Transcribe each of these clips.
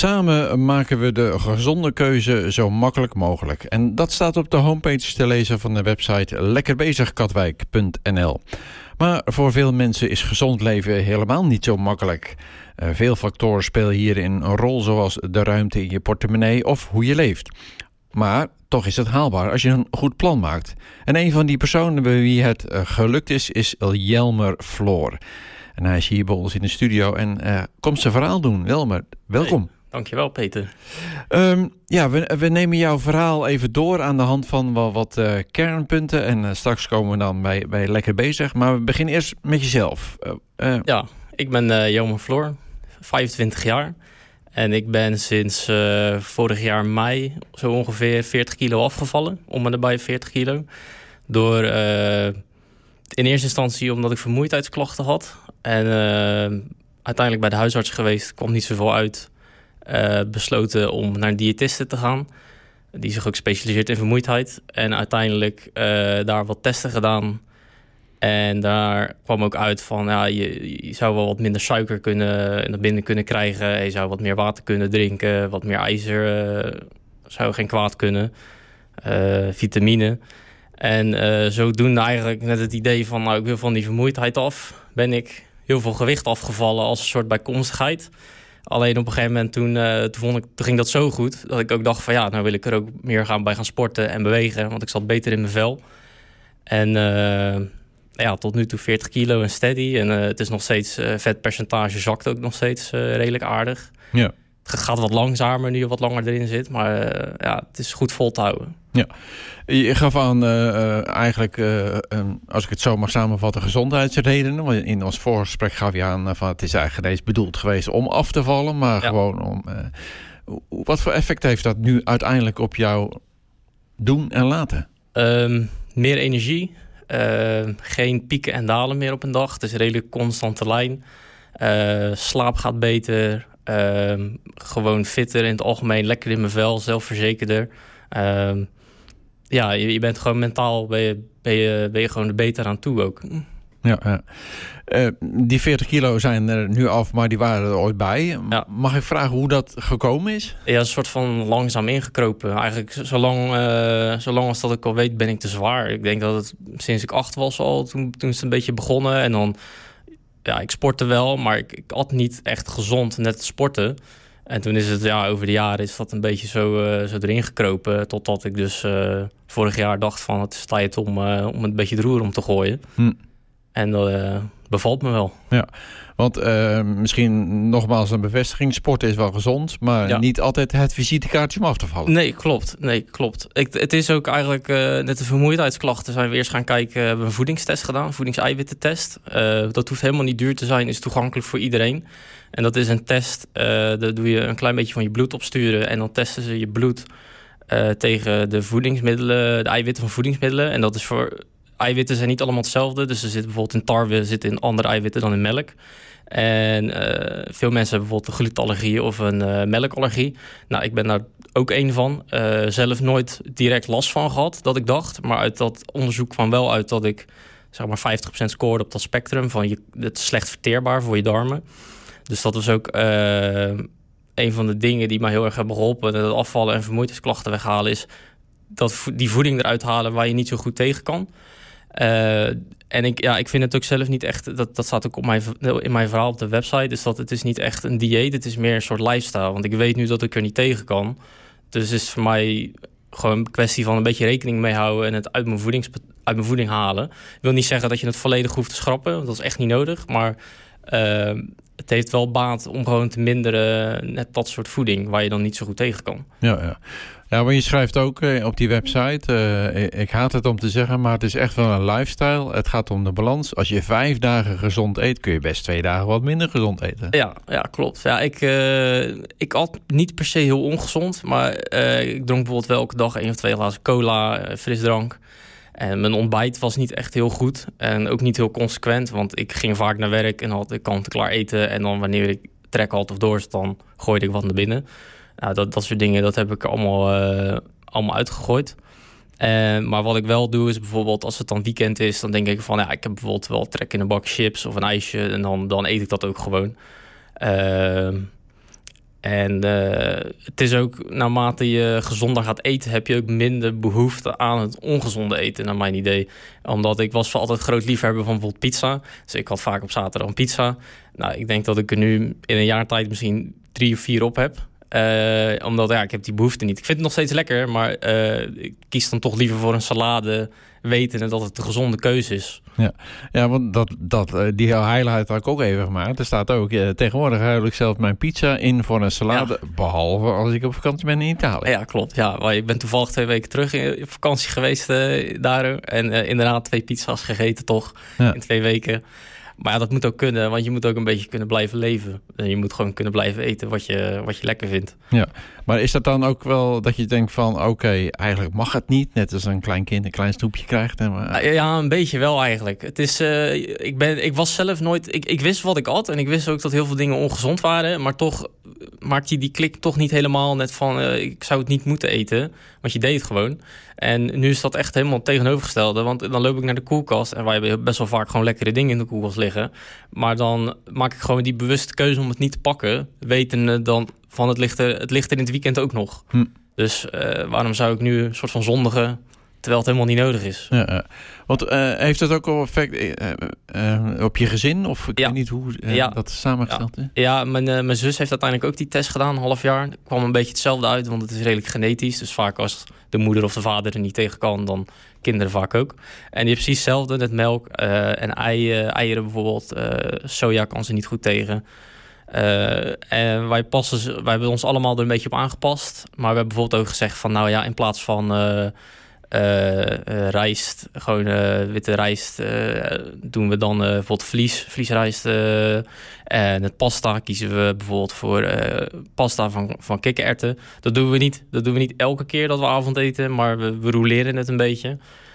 Samen maken we de gezonde keuze zo makkelijk mogelijk. En dat staat op de homepage te lezen van de website lekkerbezigkatwijk.nl. Maar voor veel mensen is gezond leven helemaal niet zo makkelijk. Veel factoren spelen hierin een rol, zoals de ruimte in je portemonnee of hoe je leeft. Maar toch is het haalbaar als je een goed plan maakt. En een van die personen bij wie het gelukt is Jelmer Floor. En hij is hier bij ons in de studio en komt zijn verhaal doen. Jelmer, welkom. Hey, dankjewel, Peter. We nemen jouw verhaal even door aan de hand van wat kernpunten. En straks komen we dan bij Lekker Bezig. Maar we beginnen eerst met jezelf. Ik ben Jelmer Floor, 25 jaar. En ik ben sinds vorig jaar mei zo ongeveer 40 kilo afgevallen. Om en nabij 40 kilo. Door in eerste instantie omdat ik vermoeidheidsklachten had. En uiteindelijk bij de huisarts geweest, kwam niet zoveel uit. Besloten om naar een diëtiste te gaan. Die zich ook specialiseert in vermoeidheid. En uiteindelijk daar wat testen gedaan. En daar kwam ook uit van, je zou wel wat minder suiker naar binnen kunnen krijgen. Je zou wat meer water kunnen drinken. Wat meer ijzer zou geen kwaad kunnen. Vitamine. En zodoende eigenlijk net het idee van, ik wil van die vermoeidheid af. Ben ik heel veel gewicht afgevallen als een soort bijkomstigheid. Alleen op een gegeven moment toen ging dat zo goed dat ik ook dacht van nou wil ik er ook meer bij gaan sporten en bewegen. Want ik zat beter in mijn vel. En tot nu toe 40 kilo en steady. En het is nog steeds, vetpercentage zakt ook nog steeds redelijk aardig. Ja. Het gaat wat langzamer nu je wat langer erin zit. Maar het is goed vol te houden. Ja, je gaf aan als ik het zo mag samenvatten, gezondheidsredenen. Want in ons voorgesprek gaf je aan van het is eigenlijk eens bedoeld geweest om af te vallen. Maar gewoon om... wat voor effect heeft dat nu uiteindelijk op jou doen en laten? Meer energie. Geen pieken en dalen meer op een dag. Het is een redelijk constante lijn. Slaap gaat beter. Gewoon fitter in het algemeen. Lekker in mijn vel, zelfverzekerder. Je bent gewoon mentaal ben je gewoon er beter aan toe ook. Ja. Die 40 kilo zijn er nu af, maar die waren er ooit bij. Ja. Mag ik vragen hoe dat gekomen is? Ja, een soort van langzaam ingekropen. Eigenlijk zolang als dat ik al weet, ben ik te zwaar. Ik denk dat het sinds ik 8 was al, toen is het een beetje begonnen. En dan, ik sportte wel, maar ik at niet echt gezond, net sporten. En toen is het, over de jaren is dat een beetje zo erin gekropen. Totdat ik dus vorig jaar dacht van, het is tijd om een beetje de roer om te gooien. En dat bevalt me wel. Ja, want misschien nogmaals een bevestiging. Sporten is wel gezond, maar niet altijd het visitekaartje om af te vallen. Nee, klopt. Het is ook eigenlijk net de vermoeidheidsklachten. Zijn we eerst gaan kijken, we hebben een voedingstest gedaan. Voedingseiwittentest. Dat hoeft helemaal niet duur te zijn. Is toegankelijk voor iedereen. En dat is een test. Daar doe je een klein beetje van je bloed opsturen. En dan testen ze je bloed tegen de voedingsmiddelen. De eiwitten van voedingsmiddelen. En dat is voor... Eiwitten zijn niet allemaal hetzelfde. Dus er zit bijvoorbeeld in tarwe in andere eiwitten dan in melk. En veel mensen hebben bijvoorbeeld een glutenallergie of een melkallergie. Nou, ik ben daar ook één van. Zelf nooit direct last van gehad, dat ik dacht. Maar uit dat onderzoek kwam wel uit dat ik zeg maar 50% scoorde op dat spectrum. Van het is slecht verteerbaar voor je darmen. Dus dat was ook een van de dingen die mij heel erg hebben geholpen. Het afvallen en vermoeidheidsklachten weghalen is die voeding eruit halen waar je niet zo goed tegen kan. En ik vind het ook zelf niet echt... Dat staat ook in mijn verhaal op de website. Dus dat het is niet echt een dieet. Het is meer een soort lifestyle. Want ik weet nu dat ik er niet tegen kan. Dus het is voor mij gewoon een kwestie van een beetje rekening mee houden... en het uit mijn voeding halen. Ik wil niet zeggen dat je het volledig hoeft te schrappen. Want dat is echt niet nodig. Maar het heeft wel baat om gewoon te minderen... net dat soort voeding waar je dan niet zo goed tegen kan. Ja, maar je schrijft ook op die website... ik haat het om te zeggen, maar het is echt wel een lifestyle. Het gaat om de balans. Als je 5 dagen gezond eet... kun je best 2 dagen wat minder gezond eten. Ja, klopt. Ja, ik at niet per se heel ongezond... maar ik dronk bijvoorbeeld wel elke dag 1 of 2 glazen cola, frisdrank. En mijn ontbijt was niet echt heel goed. En ook niet heel consequent, want ik ging vaak naar werk... en had ik kant-en-klaar eten. En dan wanneer ik trek had of dorst, dan gooide ik wat naar binnen... Nou, dat soort dingen, dat heb ik allemaal uitgegooid. Maar wat ik wel doe is bijvoorbeeld als het dan weekend is... dan denk ik van, ik heb bijvoorbeeld wel trek in een bak chips of een ijsje... en dan eet ik dat ook gewoon. En het is ook, naarmate je gezonder gaat eten, heb je ook minder behoefte aan het ongezonde eten, naar mijn idee. Omdat ik was altijd groot liefhebber van bijvoorbeeld pizza. Dus ik had vaak op zaterdag een pizza. Nou, ik denk dat ik er nu in een jaar tijd misschien 3 of 4 op heb. Omdat ik heb die behoefte niet. Ik vind het nog steeds lekker, maar ik kies dan toch liever voor een salade, wetende dat het een gezonde keuze is. Ja, want die highlight had ik ook even gemaakt. Er staat ook, tegenwoordig ruil ik zelf mijn pizza in voor een salade, behalve als ik op vakantie ben in Italië. Ja, klopt. Ja, ik ben toevallig 2 weken terug in vakantie geweest daar. En inderdaad 2 pizza's gegeten toch in 2 weken. Maar ja, dat moet ook kunnen, want je moet ook een beetje kunnen blijven leven. En je moet gewoon kunnen blijven eten wat je lekker vindt. Ja, maar is dat dan ook wel dat je denkt van, oké, eigenlijk mag het niet? Net als een klein kind een klein snoepje krijgt. Ja, een beetje wel eigenlijk. Het is, ik was zelf nooit... Ik wist wat ik at en ik wist ook dat heel veel dingen ongezond waren. Maar toch maakte die klik toch niet helemaal net van, ik zou het niet moeten eten. Want je deed het gewoon. En nu is dat echt helemaal het tegenovergestelde. Want dan loop ik naar de koelkast en wij hebben best wel vaak gewoon lekkere dingen in de koelkast liggen. Maar dan maak ik gewoon die bewuste keuze om het niet te pakken. Wetende dan van het ligt er in het weekend ook nog. Dus waarom zou ik nu een soort van zondigen, terwijl het helemaal niet nodig is? Ja, want heeft dat ook wel effect op je gezin? Of ik weet niet hoe dat is samengesteld is? Ja, mijn zus heeft uiteindelijk ook die test gedaan, een half jaar. Er kwam een beetje hetzelfde uit, want het is redelijk genetisch. Dus vaak als de moeder of de vader er niet tegen kan, dan kinderen vaak ook. En die heeft precies hetzelfde, net melk en eieren bijvoorbeeld. Soja kan ze niet goed tegen. En wij hebben ons allemaal er een beetje op aangepast. Maar we hebben bijvoorbeeld ook gezegd van, nou ja, in plaats van rijst, gewoon witte rijst, doen we dan bijvoorbeeld vliesrijst. En het pasta kiezen we bijvoorbeeld voor pasta van kikkererwten. Dat doen we niet. Dat doen we niet elke keer dat we avondeten, maar we roleren het een beetje.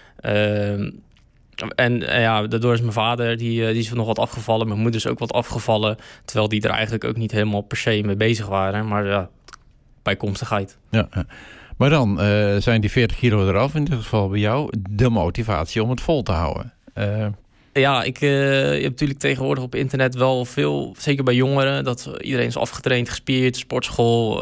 En daardoor is mijn vader, die is nog wat afgevallen. Mijn moeder is ook wat afgevallen. Terwijl die er eigenlijk ook niet helemaal per se mee bezig waren. Maar ja, bijkomstigheid. Ja. Maar dan zijn die 40 kilo eraf, in dit geval bij jou, de motivatie om het vol te houden. Ja, je hebt natuurlijk tegenwoordig op internet wel veel, zeker bij jongeren, dat iedereen is afgetraind, gespierd, sportschool.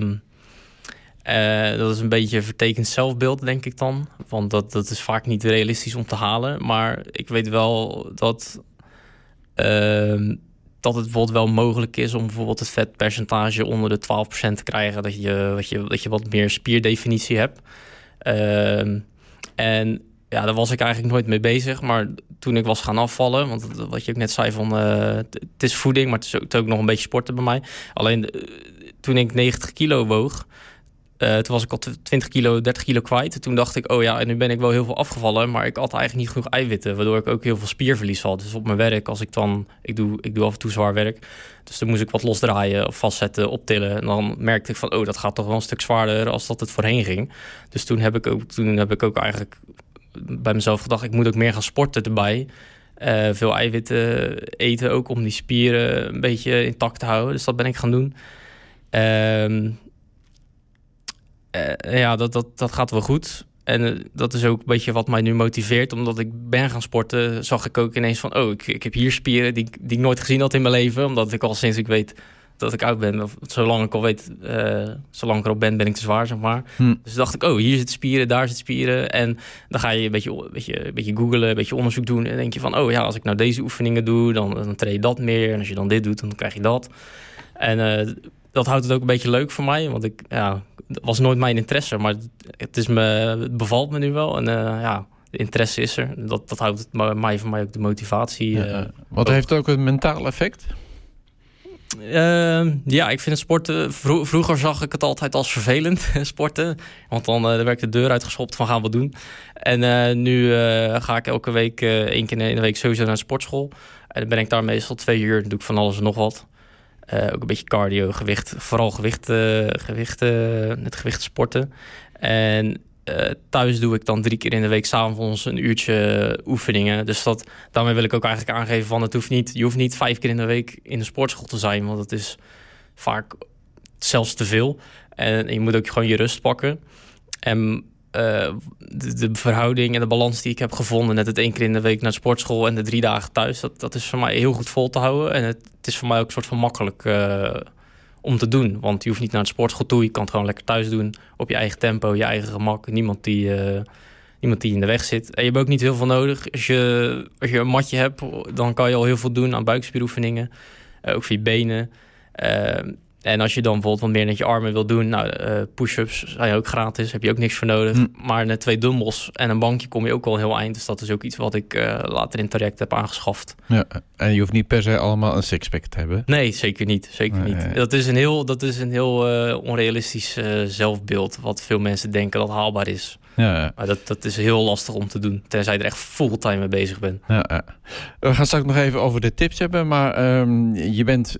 Dat is een beetje een vertekend zelfbeeld, denk ik dan. Want dat is vaak niet realistisch om te halen. Maar ik weet wel dat het bijvoorbeeld wel mogelijk is om bijvoorbeeld het vetpercentage onder de 12% te krijgen. Dat je wat meer spierdefinitie hebt. En ja, daar was ik eigenlijk nooit mee bezig. Maar toen ik was gaan afvallen, want wat je ook net zei van, het is voeding, maar het is ook nog een beetje sporten bij mij. Alleen toen ik 90 kilo woog, toen was ik al 20 kilo, 30 kilo kwijt. Toen dacht ik, en nu ben ik wel heel veel afgevallen, maar ik at eigenlijk niet genoeg eiwitten, waardoor ik ook heel veel spierverlies had. Dus op mijn werk, als ik dan, ik doe af en toe zwaar werk, dus dan moest ik wat losdraaien of vastzetten, optillen. En dan merkte ik van, dat gaat toch wel een stuk zwaarder als dat het voorheen ging. Dus toen heb ik ook eigenlijk bij mezelf gedacht, ik moet ook meer gaan sporten erbij. Veel eiwitten eten ook om die spieren een beetje intact te houden. Dus dat ben ik gaan doen. Dat gaat wel goed. En dat is ook een beetje wat mij nu motiveert. Omdat ik ben gaan sporten, zag ik ook ineens van, ik heb hier spieren die ik nooit gezien had in mijn leven. Omdat ik al sinds ik weet dat ik oud ben, of zolang ik al weet, zolang ik erop ben ik te zwaar, zeg maar. Dus dacht ik, hier zitten spieren, daar zitten spieren. En dan ga je een beetje googlen, een beetje onderzoek doen. En denk je van, als ik nou deze oefeningen doe, dan treed je dat meer. En als je dan dit doet, dan krijg je dat. En dat houdt het ook een beetje leuk voor mij. Want het was nooit mijn interesse, maar het bevalt me nu wel. En de interesse is er. Dat houdt voor mij ook de motivatie. Wat heeft ook een mentaal effect? Ik vind het sporten... Vroeger zag ik het altijd als vervelend, sporten. Want dan werd de deur uitgeschopt van gaan we doen. En nu ga ik elke week 1 keer in de week sowieso naar de sportschool. En dan ben ik daar meestal 2 uur. Dan doe ik van alles en nog wat. Ook een beetje cardio, gewicht. Vooral gewicht sporten. En thuis doe ik dan 3 keer in de week 's avonds een uurtje oefeningen. Dus daarmee wil ik ook eigenlijk aangeven van, je hoeft niet 5 keer in de week in de sportschool te zijn. Want het is vaak zelfs te veel. En je moet ook gewoon je rust pakken. En de verhouding en de balans die ik heb gevonden, net het 1 keer in de week naar de sportschool en de 3 dagen thuis, dat is voor mij heel goed vol te houden. En het is voor mij ook een soort van makkelijk om te doen. Want je hoeft niet naar het sportschool toe. Je kan het gewoon lekker thuis doen. Op je eigen tempo, je eigen gemak. Niemand die in de weg zit. En je hebt ook niet heel veel nodig. Als je een matje hebt, dan kan je al heel veel doen aan buikspieroefeningen. Ook voor je benen. En als je dan bijvoorbeeld wat meer met je armen wil doen... push-ups zijn ook gratis, heb je ook niks voor nodig. Maar met 2 dumbbells en een bankje kom je ook al een heel eind. Dus dat is ook iets wat ik later in het traject heb aangeschaft. Ja, en je hoeft niet per se allemaal een sixpack te hebben? Nee, zeker niet. Niet. Dat is een heel onrealistisch zelfbeeld... wat veel mensen denken dat haalbaar is. Ja. Maar dat is heel lastig om te doen. Tenzij je er echt fulltime mee bezig bent. Ja. We gaan straks nog even over de tips hebben. Maar je bent,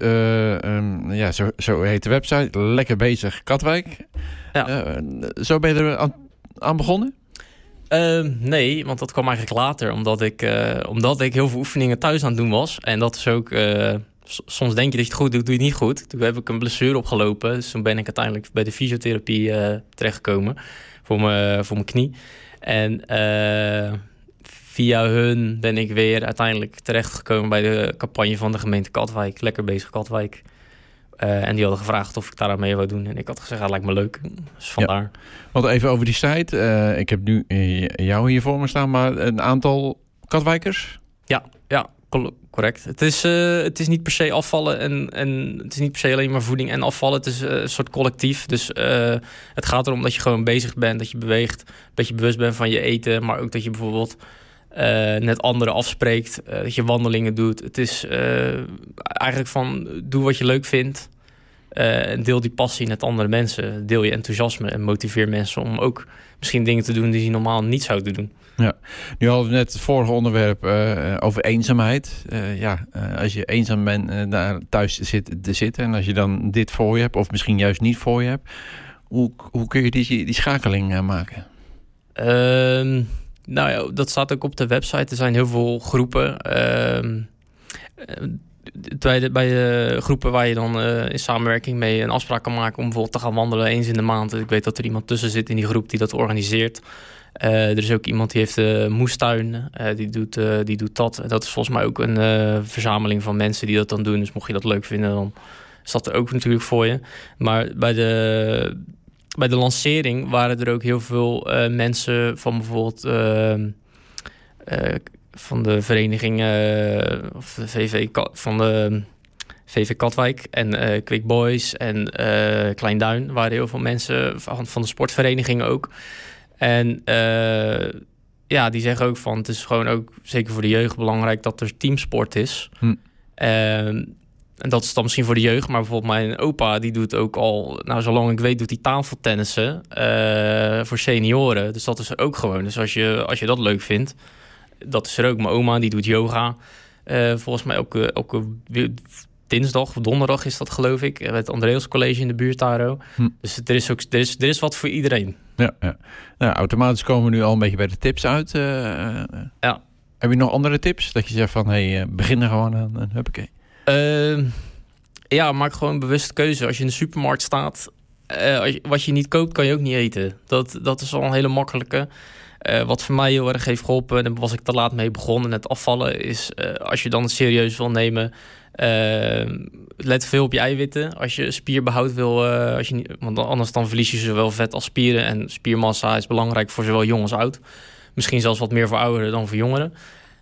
zo heet de website, Lekker Bezig Katwijk. Ja. Zo ben je er aan begonnen? Nee, want dat kwam eigenlijk later. Omdat ik heel veel oefeningen thuis aan het doen was. En dat is ook... soms denk je dat je het goed doet, doe je het niet goed. Toen heb ik een blessure opgelopen. Dus toen ben ik uiteindelijk bij de fysiotherapie terechtgekomen. Voor mijn knie. En via hun ben ik weer uiteindelijk terechtgekomen bij de campagne van de gemeente Katwijk. Lekker Bezig Katwijk. En die hadden gevraagd of ik daar aan mee wou doen. En ik had gezegd, dat lijkt me leuk. Dus vandaar. Ja. Want even over die site. Ik heb nu jou hier voor me staan, maar een aantal Katwijkers? Ja, correct. Het is niet per se afvallen en het is niet per se alleen maar voeding en afvallen. Het is een soort collectief. Dus het gaat erom dat je gewoon bezig bent, dat je beweegt, dat je bewust bent van je eten, maar ook dat je bijvoorbeeld net anderen afspreekt, dat je wandelingen doet. Het is eigenlijk van doe wat je leuk vindt. Deel die passie met andere mensen. Deel je enthousiasme en motiveer mensen om ook misschien dingen te doen die ze normaal niet zouden doen. Ja, nu hadden we net het vorige onderwerp over eenzaamheid. Als je eenzaam bent, daar thuis te zitten en als je dan dit voor je hebt of misschien juist niet voor je hebt, hoe kun je die schakeling maken? Dat staat ook op de website. Er zijn heel veel groepen. Bij de groepen waar je dan in samenwerking mee een afspraak kan maken om bijvoorbeeld te gaan wandelen eens in de maand. Ik weet dat er iemand tussen zit in die groep die dat organiseert. Er is ook iemand die heeft een moestuin, die doet dat. En dat is volgens mij ook een verzameling van mensen die dat dan doen. Dus mocht je dat leuk vinden, dan is dat er ook natuurlijk voor je. Maar bij de lancering waren er ook heel veel mensen van bijvoorbeeld van de vereniging of de VV Katwijk en Quick Boys en Klein Duin. Waren heel veel mensen van de sportverenigingen ook. En die zeggen ook van het is gewoon ook zeker voor de jeugd belangrijk dat er teamsport is. En dat is dan misschien voor de jeugd, maar bijvoorbeeld mijn opa die doet ook al, zolang ik weet doet hij tafeltennissen voor senioren. Dus dat is er ook gewoon. Dus als je dat leuk vindt, dat is er ook. Mijn oma die doet yoga. Volgens mij elke dinsdag of donderdag is dat, geloof ik. Bij het Andreas College in de buurt daar. Dus er is wat voor iedereen. Ja. Nou, automatisch komen we nu al een beetje bij de tips uit. Ja. Heb je nog andere tips? Dat je zegt van, begin er gewoon aan en huppakee. Maak gewoon een bewuste keuze. Als je in de supermarkt staat, wat je niet koopt, kan je ook niet eten. Dat is al een hele makkelijke. Wat voor mij heel erg heeft geholpen, en daar was ik te laat mee begonnen, het afvallen, is als je dan het serieus wil nemen, let veel op je eiwitten. Als je spierbehoud wil, want anders dan verlies je zowel vet als spieren. En spiermassa is belangrijk voor zowel jong als oud. Misschien zelfs wat meer voor ouderen dan voor jongeren.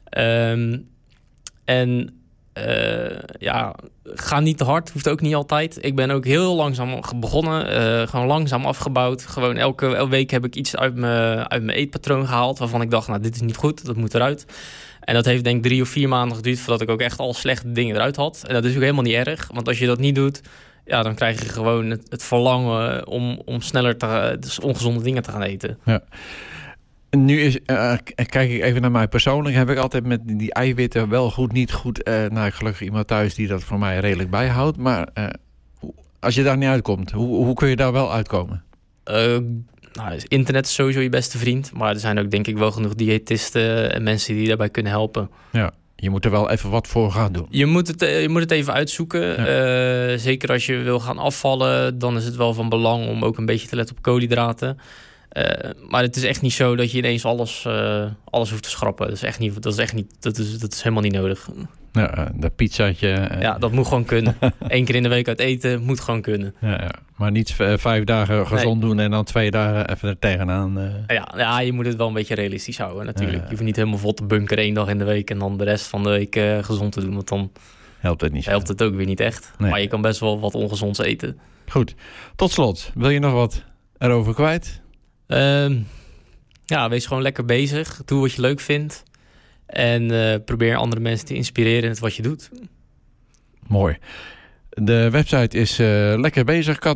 Ga niet te hard, hoeft ook niet altijd. Ik ben ook heel langzaam begonnen, gewoon langzaam afgebouwd. Gewoon elke week heb ik iets uit mijn eetpatroon gehaald waarvan ik dacht, dit is niet goed, dat moet eruit. En dat heeft denk ik 3 of 4 maanden geduurd voordat ik ook echt al slechte dingen eruit had. En dat is ook helemaal niet erg, want als je dat niet doet, dan krijg je gewoon het verlangen om sneller dus ongezonde dingen te gaan eten. Ja. Nu kijk ik even naar mij persoonlijk. Heb ik altijd met die eiwitten wel goed, niet goed. Gelukkig iemand thuis die dat voor mij redelijk bijhoudt. Maar als je daar niet uitkomt, hoe kun je daar wel uitkomen? Internet is sowieso je beste vriend. Maar er zijn ook denk ik wel genoeg diëtisten en mensen die daarbij kunnen helpen. Ja, je moet er wel even wat voor gaan doen. Je moet het even uitzoeken. Ja. Zeker als je wil gaan afvallen, dan is het wel van belang om ook een beetje te letten op koolhydraten. Maar het is echt niet zo dat je ineens alles hoeft te schrappen. Dat is helemaal niet nodig. Ja, de pizzaatje. Ja, dat moet gewoon kunnen. 1 keer in de week uit eten moet gewoon kunnen. Ja. Maar niet 5 dagen gezond doen en dan 2 dagen even er tegenaan. Ja, je moet het wel een beetje realistisch houden natuurlijk. Je hoeft niet helemaal vol te bunkeren 1 dag in de week en dan de rest van de week gezond te doen. Want dan helpt het ook weer niet echt. Nee. Maar je kan best wel wat ongezonds eten. Goed. Tot slot, wil je nog wat erover kwijt? Wees gewoon lekker bezig. Doe wat je leuk vindt. En probeer andere mensen te inspireren in het wat je doet. Mooi. De website is Lekker Bezig